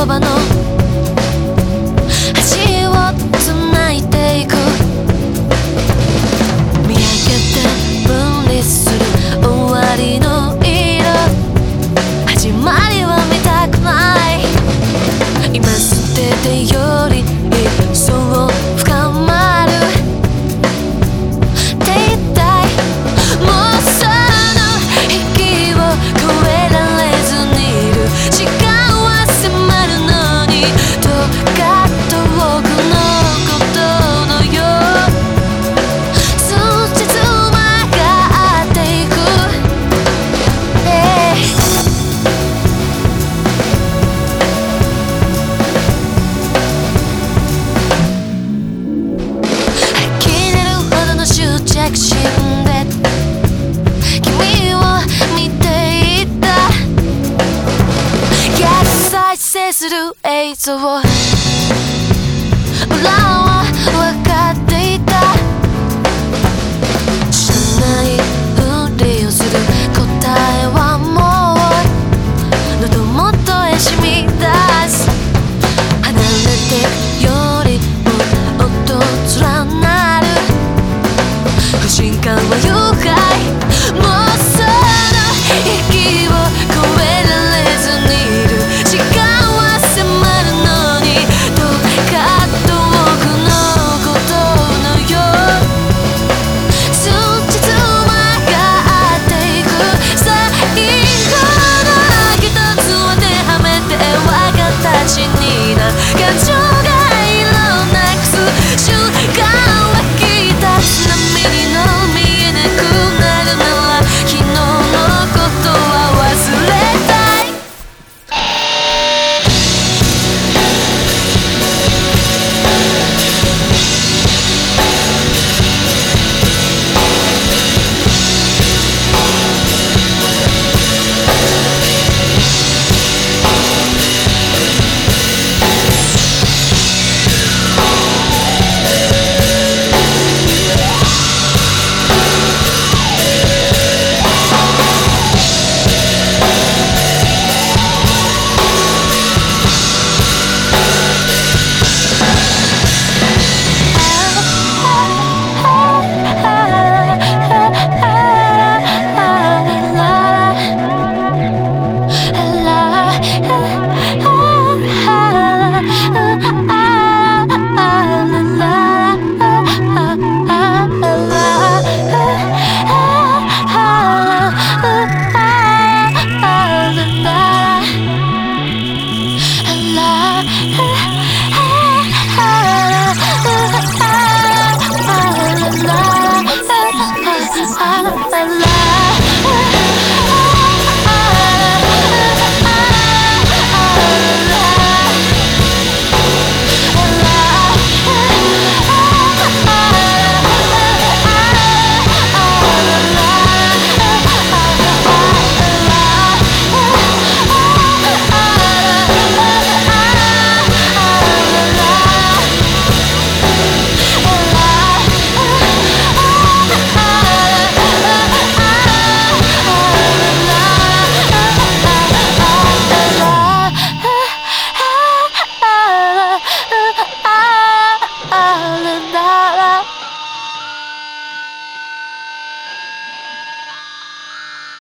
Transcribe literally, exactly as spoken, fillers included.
葉の橋をつないでいく。見上げて分離する終わりの色、始まりは見たくない。今捨ててより一層深まるって言いたい。もうその域を越えられずにいる。時間は迫るのにどうか遠くのことのよう数日曲がっていく、hey。呆れるほどの執着心で君を見ていた。逆再生する映像裏は分かっていた。知らないふりをする答えはもう喉元へ染み出す。離れてよりもっと連なる不信感は愉快。もうその域を越えられずにいる。時間は迫るのにどうか遠くのことのよう数日曲がっていく。最後の一つ当てはめて我が形にな感情が色なくす瞬間はきたつ。波にの見えなくなるなら昨日のことは忘れたい。la